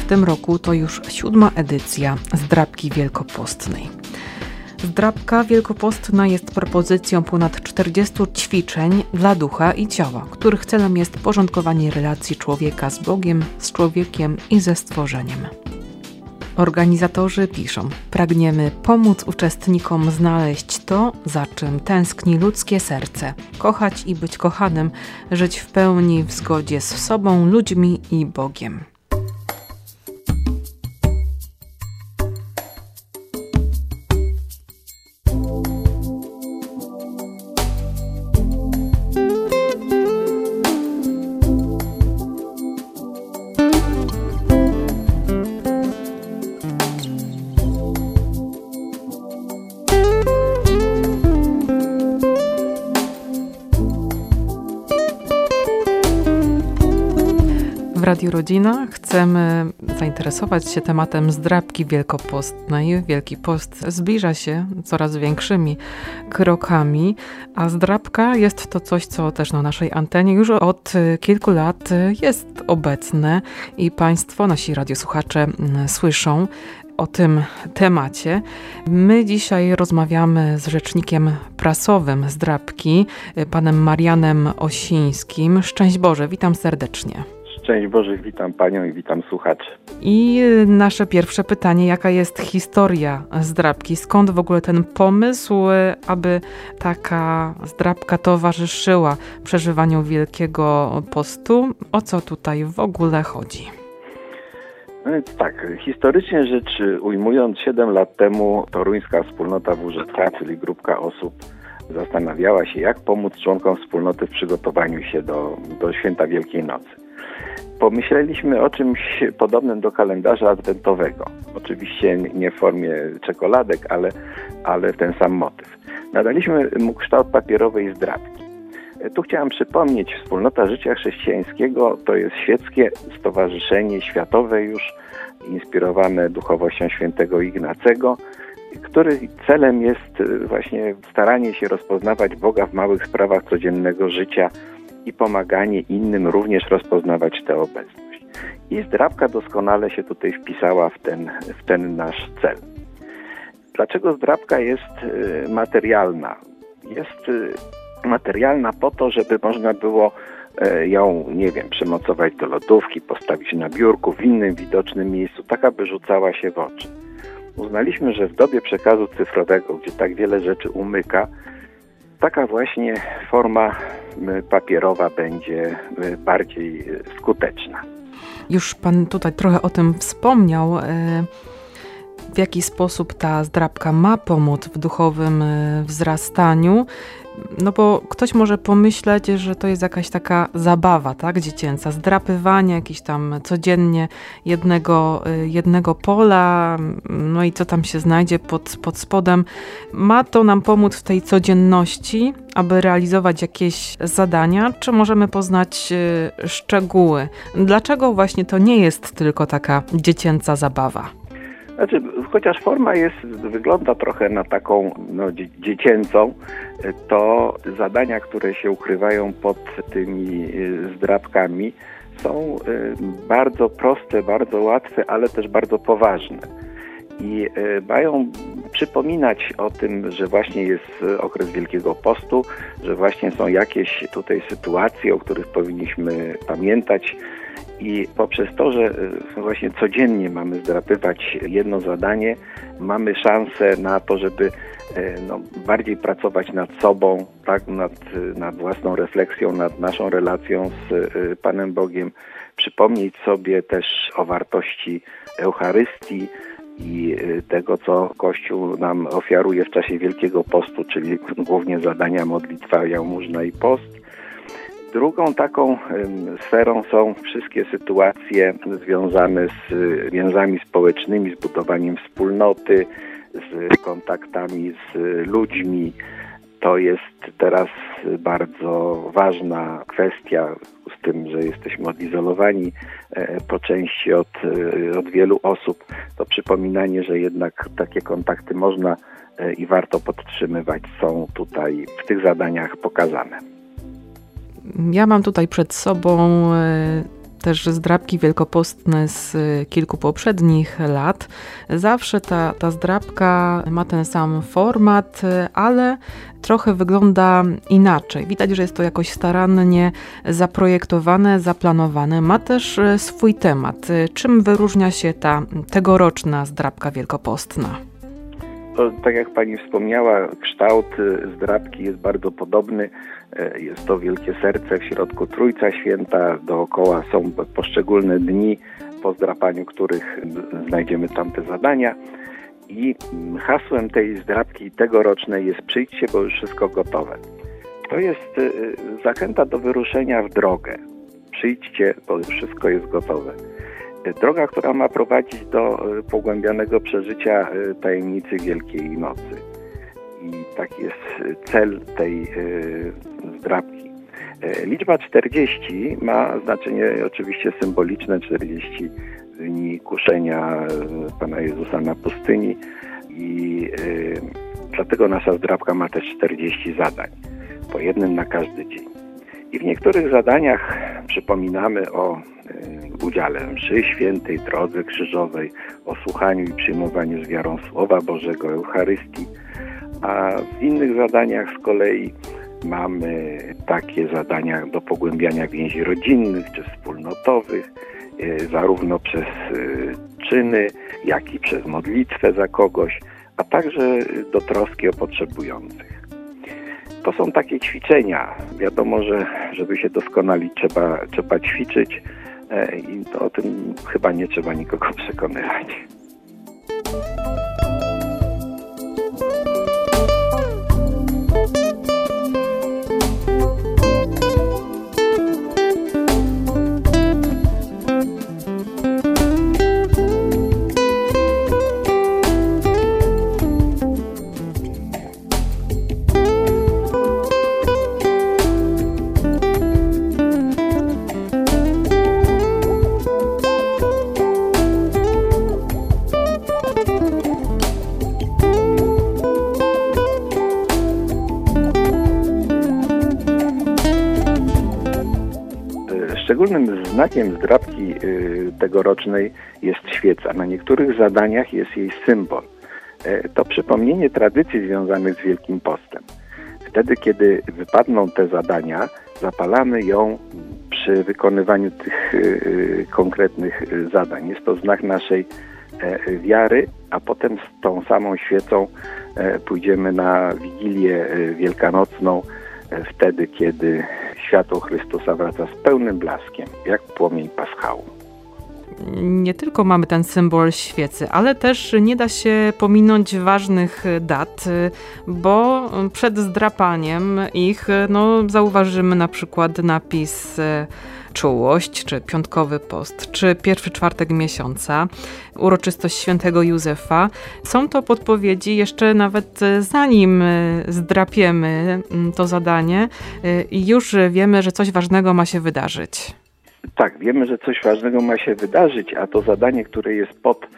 tym roku to już 7. edycja Zdrabki Wielkopostnej. Zdrabka Wielkopostna jest propozycją ponad 40 ćwiczeń dla ducha i ciała, których celem jest porządkowanie relacji człowieka z Bogiem, z człowiekiem i ze stworzeniem. Organizatorzy piszą: pragniemy pomóc uczestnikom znaleźć to, za czym tęskni ludzkie serce, kochać i być kochanym, żyć w pełni w zgodzie z sobą, ludźmi i Bogiem. W Radiu Rodzina chcemy zainteresować się tematem Zdrabki Wielkopostnej. Wielki Post zbliża się coraz większymi krokami, a zdrabka jest to coś, co też na naszej antenie już od kilku lat jest obecne i Państwo, nasi radiosłuchacze, słyszą o tym temacie. My dzisiaj rozmawiamy z rzecznikiem prasowym Zdrabki, panem Marianem Osińskim. Szczęść Boże, witam serdecznie. Szczęść Boże, witam Panią i witam słuchaczy. I nasze pierwsze pytanie, jaka jest historia zdrabki? Skąd w ogóle ten pomysł, aby taka zdrabka towarzyszyła przeżywaniu Wielkiego Postu? O co tutaj w ogóle chodzi? Tak, historycznie rzecz ujmując, 7 lat temu toruńska wspólnota WŻK, czyli grupka osób, zastanawiała się, jak pomóc członkom wspólnoty w przygotowaniu się do święta Wielkiej Nocy. Pomyśleliśmy o czymś podobnym do kalendarza adwentowego. Oczywiście nie w formie czekoladek, ale ten sam motyw. Nadaliśmy mu kształt papierowej zdrabki. Tu chciałem przypomnieć, Wspólnota Życia Chrześcijańskiego to jest świeckie stowarzyszenie światowe już, inspirowane duchowością świętego Ignacego, których celem jest właśnie staranie się rozpoznawać Boga w małych sprawach codziennego życia i pomaganie innym również rozpoznawać tę obecność. I zdrabka doskonale się tutaj wpisała w ten nasz cel. Dlaczego zdrabka jest materialna? Jest materialna po to, żeby można było ją, przymocować do lodówki, postawić na biurku, w innym widocznym miejscu, tak aby rzucała się w oczy. Uznaliśmy, że w dobie przekazu cyfrowego, gdzie tak wiele rzeczy umyka, taka właśnie forma papierowa będzie bardziej skuteczna. Już Pan tutaj trochę o tym wspomniał. W jaki sposób ta zdrabka ma pomóc w duchowym wzrastaniu? No bo ktoś może pomyśleć, że to jest jakaś taka zabawa, tak, dziecięca, zdrapywanie jakieś tam codziennie jednego pola, no i co tam się znajdzie pod spodem. Ma to nam pomóc w tej codzienności, aby realizować jakieś zadania, czy możemy poznać szczegóły? Dlaczego właśnie to nie jest tylko taka dziecięca zabawa? Znaczy, chociaż forma wygląda trochę na taką dziecięcą, to zadania, które się ukrywają pod tymi zdrabkami, są bardzo proste, bardzo łatwe, ale też bardzo poważne. I mają przypominać o tym, że właśnie jest okres Wielkiego Postu, że właśnie są jakieś tutaj sytuacje, o których powinniśmy pamiętać. I poprzez to, że właśnie codziennie mamy zdrapywać jedno zadanie, mamy szansę na to, żeby bardziej pracować nad sobą, tak, nad własną refleksją, nad naszą relacją z Panem Bogiem, przypomnieć sobie też o wartości Eucharystii i tego, co Kościół nam ofiaruje w czasie Wielkiego Postu, czyli głównie zadania modlitwa, jałmużna i post. Drugą taką sferą są wszystkie sytuacje związane z więzami społecznymi, z budowaniem wspólnoty, z kontaktami z ludźmi. To jest teraz bardzo ważna kwestia, z tym, że jesteśmy odizolowani po części od wielu osób. To przypominanie, że jednak takie kontakty można i warto podtrzymywać, są tutaj w tych zadaniach pokazane. Ja mam tutaj przed sobą też zdrabki wielkopostne z kilku poprzednich lat. Zawsze ta zdrabka ma ten sam format, ale trochę wygląda inaczej. Widać, że jest to jakoś starannie zaprojektowane, zaplanowane. Ma też swój temat. Czym wyróżnia się ta tegoroczna zdrabka wielkopostna? To, tak jak pani wspomniała, kształt zdrabki jest bardzo podobny. Jest to wielkie serce, w środku Trójca Święta, dookoła są poszczególne dni, po zdrapaniu których znajdziemy tamte zadania. I hasłem tej zdrabki tegorocznej jest: przyjdźcie, bo już wszystko gotowe. To jest zachęta do wyruszenia w drogę. Przyjdźcie, bo już wszystko jest gotowe. Droga, która ma prowadzić do pogłębianego przeżycia tajemnicy Wielkiej Nocy. I taki jest cel tej zdrabki. Liczba 40 ma znaczenie oczywiście symboliczne. 40 dni kuszenia Pana Jezusa na pustyni i dlatego nasza zdrabka ma też 40 zadań, po jednym na każdy dzień. I w niektórych zadaniach przypominamy o udziale mszy świętej, drodze krzyżowej, o słuchaniu i przyjmowaniu z wiarą Słowa Bożego, Eucharystii, a w innych zadaniach z kolei mamy takie zadania do pogłębiania więzi rodzinnych czy wspólnotowych, zarówno przez czyny, jak i przez modlitwę za kogoś, a także do troski o potrzebujących. To są takie ćwiczenia. Wiadomo, że żeby się doskonalić, trzeba ćwiczyć i to o tym chyba nie trzeba nikogo przekonywać. Szczególnym znakiem zdrabki tegorocznej jest świeca. Na niektórych zadaniach jest jej symbol. To przypomnienie tradycji związanych z Wielkim Postem. Wtedy, kiedy wypadną te zadania, zapalamy ją przy wykonywaniu tych konkretnych zadań. Jest to znak naszej wiary, a potem z tą samą świecą pójdziemy na Wigilię Wielkanocną, wtedy, kiedy światło Chrystusa wraca z pełnym blaskiem, jak płomień paschału. Nie tylko mamy ten symbol świecy, ale też nie da się pominąć ważnych dat, bo przed zdrapaniem ich zauważymy na przykład napis Czułość, czy Piątkowy Post, czy pierwszy czwartek miesiąca, uroczystość świętego Józefa. Są to podpowiedzi jeszcze nawet zanim zdrapiemy to zadanie i już wiemy, że coś ważnego ma się wydarzyć. Tak, wiemy, że coś ważnego ma się wydarzyć, a to zadanie, które jest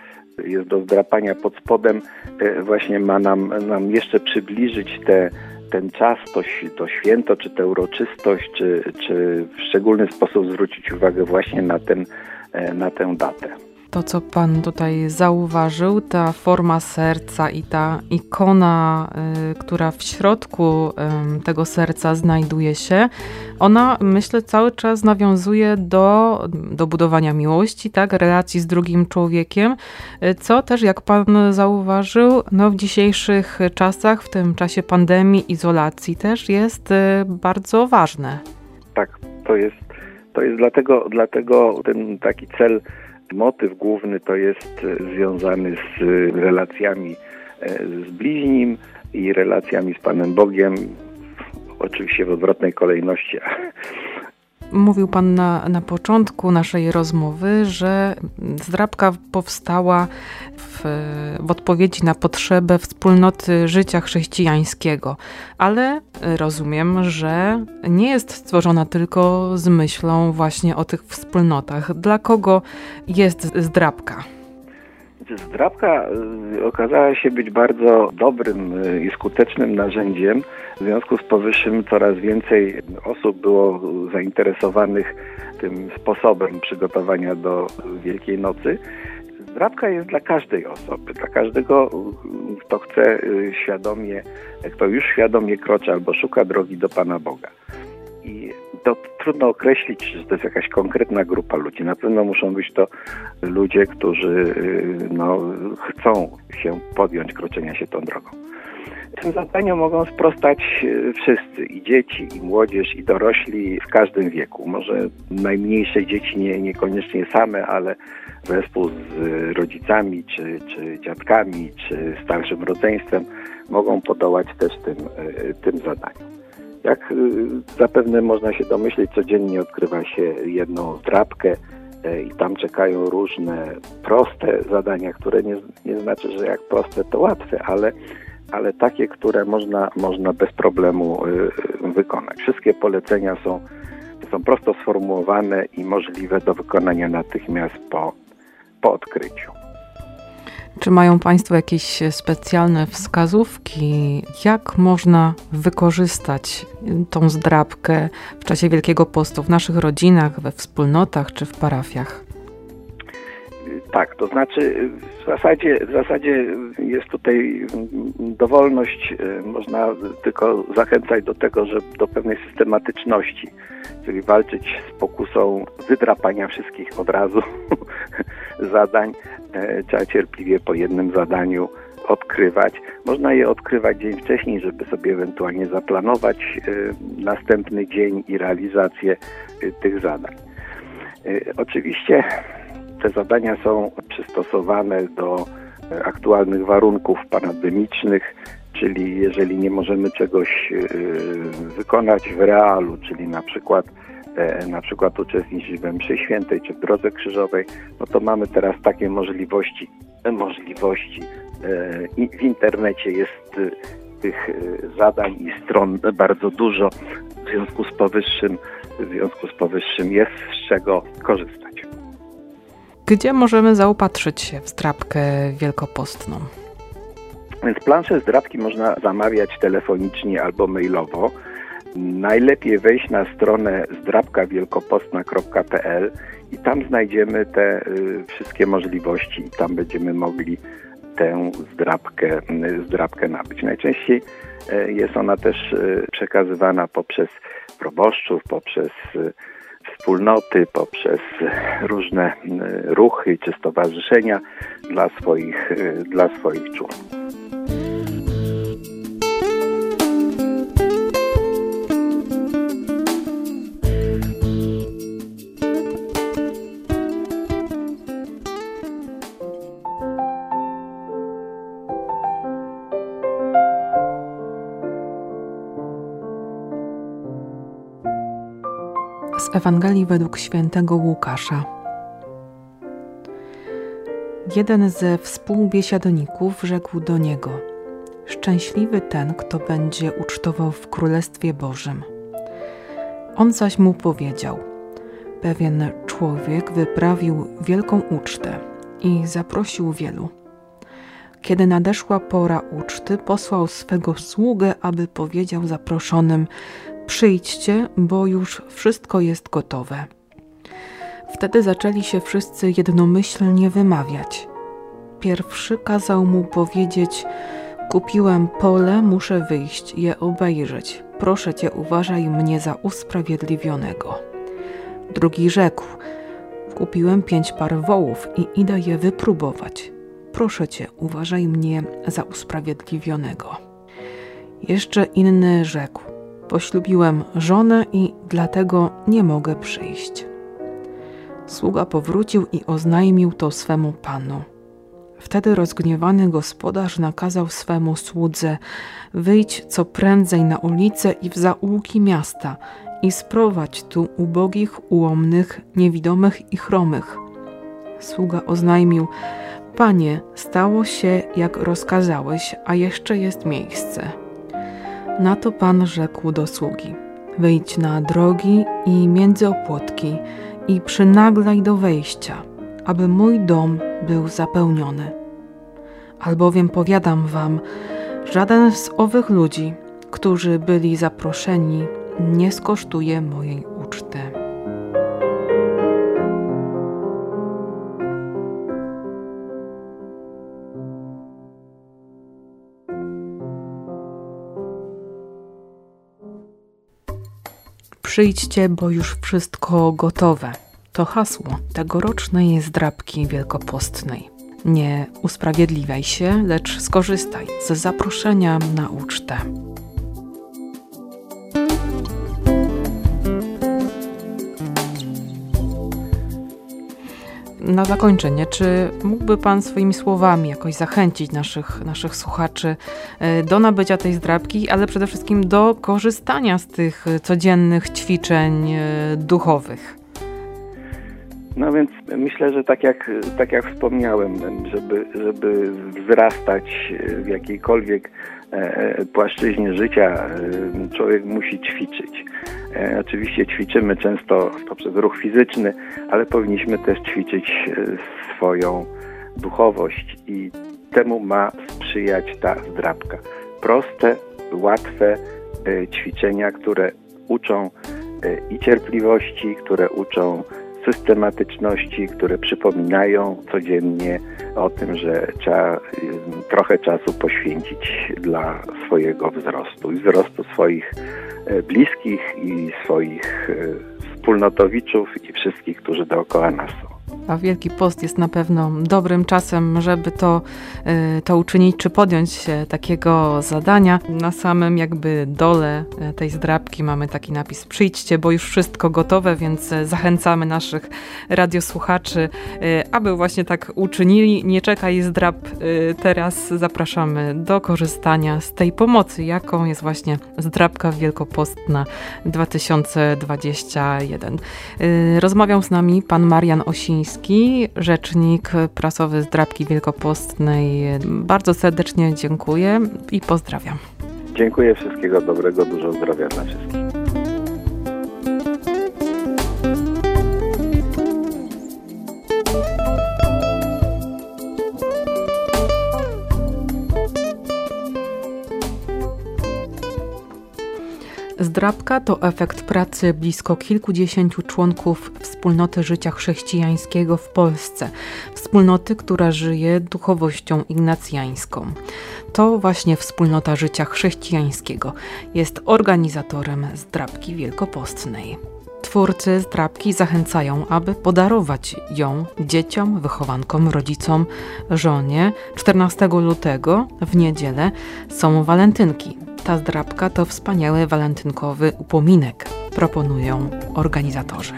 do zdrapania pod spodem, właśnie ma nam jeszcze przybliżyć ten czas, to święto, czy tę uroczystość, czy w szczególny sposób zwrócić uwagę właśnie na tę datę. To, co Pan tutaj zauważył, ta forma serca i ta ikona, która w środku tego serca znajduje się, ona, myślę, cały czas nawiązuje do budowania miłości, tak, relacji z drugim człowiekiem, co też, jak Pan zauważył, w dzisiejszych czasach, w tym czasie pandemii, izolacji też jest bardzo ważne. Tak, to jest dlatego ten taki cel, motyw główny to jest związany z relacjami z bliźnim i relacjami z Panem Bogiem, oczywiście w odwrotnej kolejności. Mówił Pan na początku naszej rozmowy, że zdrabka powstała w odpowiedzi na potrzebę wspólnoty życia chrześcijańskiego, ale rozumiem, że nie jest stworzona tylko z myślą właśnie o tych wspólnotach. Dla kogo jest zdrabka? Zdrabka okazała się być bardzo dobrym i skutecznym narzędziem. W związku z powyższym coraz więcej osób było zainteresowanych tym sposobem przygotowania do Wielkiej Nocy. Zdrabka jest dla każdej osoby, dla każdego, kto chce świadomie, kto już świadomie kroczy albo szuka drogi do Pana Boga. I to trudno określić, że to jest jakaś konkretna grupa ludzi. Na pewno muszą być to ludzie, którzy chcą się podjąć kroczenia się tą drogą. Tym zadaniom mogą sprostać wszyscy, i dzieci, i młodzież, i dorośli w każdym wieku. Może najmniejsze dzieci niekoniecznie same, ale zespół z rodzicami, czy dziadkami, czy starszym rodzeństwem mogą podołać też tym zadaniom. Jak zapewne można się domyśleć, codziennie odkrywa się jedną zdrabkę i tam czekają różne proste zadania, które nie znaczy, że jak proste to łatwe, ale takie, które można bez problemu wykonać. Wszystkie polecenia są prosto sformułowane i możliwe do wykonania natychmiast po odkryciu. Czy mają Państwo jakieś specjalne wskazówki, jak można wykorzystać tą zdrabkę w czasie Wielkiego Postu w naszych rodzinach, we wspólnotach czy w parafiach? Tak, to znaczy w zasadzie jest tutaj dowolność, można tylko zachęcać do tego, że do pewnej systematyczności, czyli walczyć z pokusą wydrapania wszystkich od razu zadań. Trzeba cierpliwie po jednym zadaniu odkrywać. Można je odkrywać dzień wcześniej, żeby sobie ewentualnie zaplanować następny dzień i realizację tych zadań. Oczywiście te zadania są przystosowane do aktualnych warunków pandemicznych, czyli jeżeli nie możemy czegoś wykonać w realu, czyli na przykład uczestniczyć we mszy świętej czy w drodze krzyżowej, no to mamy teraz takie możliwości. W internecie jest tych zadań i stron bardzo dużo, w związku z powyższym jest z czego korzystać. Gdzie możemy zaopatrzyć się w zdrabkę wielkopostną? Więc planszę zdrabki można zamawiać telefonicznie albo mailowo. Najlepiej wejść na stronę zdrabkawielkopostna.pl i tam znajdziemy te wszystkie możliwości i tam będziemy mogli tę zdrabkę nabyć. Najczęściej jest ona też przekazywana poprzez proboszczów, poprzez wspólnoty, poprzez różne ruchy czy stowarzyszenia dla swoich członków. Z Ewangelii według świętego Łukasza. Jeden ze współbiesiadników rzekł do niego: szczęśliwy ten, kto będzie ucztował w Królestwie Bożym. On zaś mu powiedział: pewien człowiek wyprawił wielką ucztę i zaprosił wielu. Kiedy nadeszła pora uczty, posłał swego sługę, aby powiedział zaproszonym: przyjdźcie, bo już wszystko jest gotowe. Wtedy zaczęli się wszyscy jednomyślnie wymawiać. Pierwszy kazał mu powiedzieć: kupiłem pole, muszę wyjść, je obejrzeć. Proszę cię, uważaj mnie za usprawiedliwionego. Drugi rzekł: kupiłem 5 par wołów i idę je wypróbować. Proszę cię, uważaj mnie za usprawiedliwionego. Jeszcze inny rzekł: poślubiłem żonę i dlatego nie mogę przyjść. Sługa powrócił i oznajmił to swemu panu. Wtedy rozgniewany gospodarz nakazał swemu słudze: wyjdź co prędzej na ulice i w zaułki miasta i sprowadź tu ubogich, ułomnych, niewidomych i chromych. Sługa oznajmił: panie, stało się jak rozkazałeś, a jeszcze jest miejsce. Na to pan rzekł do sługi: wyjdź na drogi i między opłotki i przynaglaj do wejścia, aby mój dom był zapełniony. Albowiem powiadam wam, żaden z owych ludzi, którzy byli zaproszeni, nie skosztuje mojej uczty. Przyjdźcie, bo już wszystko gotowe. To hasło tegorocznej zdrabki wielkopostnej. Nie usprawiedliwiaj się, lecz skorzystaj z zaproszenia na ucztę. Na zakończenie, czy mógłby Pan swoimi słowami jakoś zachęcić naszych słuchaczy do nabycia tej zdrabki, ale przede wszystkim do korzystania z tych codziennych ćwiczeń duchowych? No więc myślę, że tak jak wspomniałem, żeby wzrastać w jakiejkolwiek płaszczyźnie życia, człowiek musi ćwiczyć. Oczywiście ćwiczymy często poprzez ruch fizyczny, ale powinniśmy też ćwiczyć swoją duchowość i temu ma sprzyjać ta zdrabka. Proste, łatwe ćwiczenia, które uczą i cierpliwości, które uczą systematyczności, które przypominają codziennie o tym, że trzeba trochę czasu poświęcić dla swojego wzrostu i wzrostu swoich bliskich i swoich wspólnotowiczów i wszystkich, którzy dookoła nas są. A Wielki Post jest na pewno dobrym czasem, żeby to uczynić, czy podjąć się takiego zadania. Na samym jakby dole tej zdrabki mamy taki napis: przyjdźcie, bo już wszystko gotowe, więc zachęcamy naszych radiosłuchaczy, aby właśnie tak uczynili. Nie czekaj zdrab, teraz zapraszamy do korzystania z tej pomocy, jaką jest właśnie zdrabka wielkopostna 2021. Rozmawiał z nami pan Marian Osiński, rzecznik prasowy Zdrabki Wielkopostnej. Bardzo serdecznie dziękuję i pozdrawiam. Dziękuję, wszystkiego dobrego, dużo zdrowia dla wszystkich. Zdrabka to efekt pracy blisko kilkudziesięciu członków wspólnoty życia chrześcijańskiego w Polsce. Wspólnoty, która żyje duchowością ignacjańską. To właśnie wspólnota życia chrześcijańskiego jest organizatorem Zdrabki Wielkopostnej. Twórcy zdrabki zachęcają, aby podarować ją dzieciom, wychowankom, rodzicom, żonie. 14 lutego w niedzielę są walentynki. Ta zdrabka to wspaniały walentynkowy upominek, proponują organizatorzy.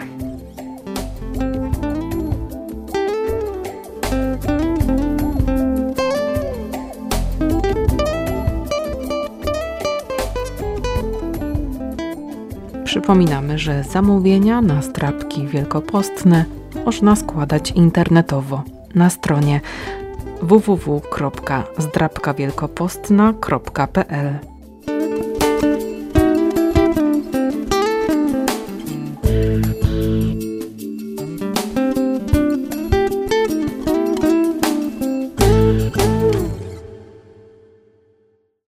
Przypominamy, że zamówienia na zdrabki wielkopostne można składać internetowo na stronie www.zdrabkawielkopostna.pl.